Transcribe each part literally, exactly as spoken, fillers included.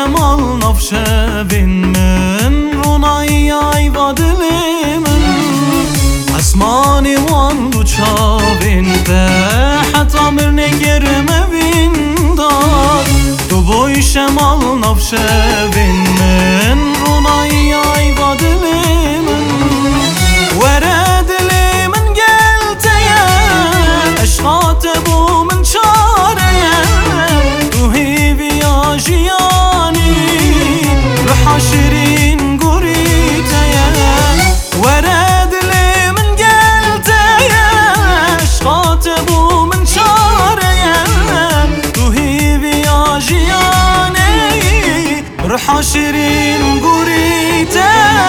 شمال نفشبین من رونایی آیوا دلیمن اسمانی وان دو چاوین به حتی مرنه گرمه بین دار تو بوی شمال نفشبین من رونایی آیوا دلیمن ورد لیمن گلته اشخاط بو من چاره تو هیوی آجیانی روح شیرین گوریته ورد لیمن گلته اشخاط بو من چاره تو هیوی آجیانی روح شیرین گوریته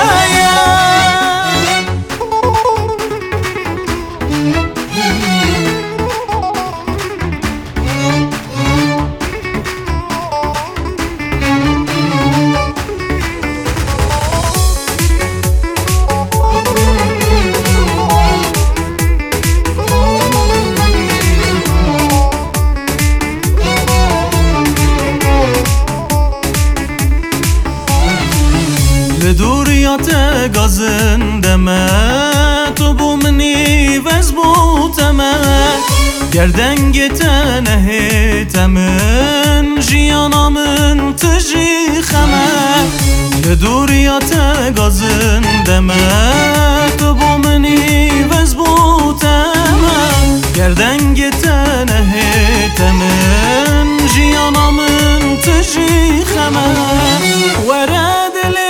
لدوریات گازن دمه تو بو منی وز بوتمه گردنگ تنه تمن جیانا من تجی خمه لدوریات گازن دمه تو بو منی وز بوتمه گردنگ تنه تمن جیانا من تجی خمه ورد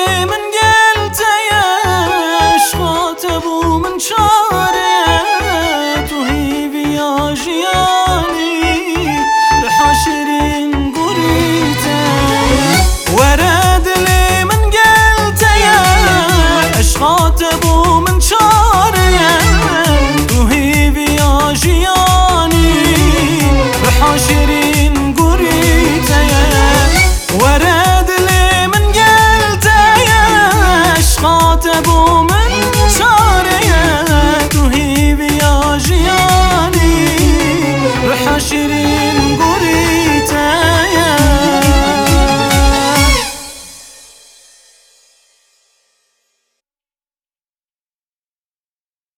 چاره تو هیوی آجیانی رح شیرین گوریته ورد لی من گلته اشخاط بو من چاره تو هیوی آجیانی رح شیرین گوریته ورد لی من گلته اشخاط بو من شیرین گوری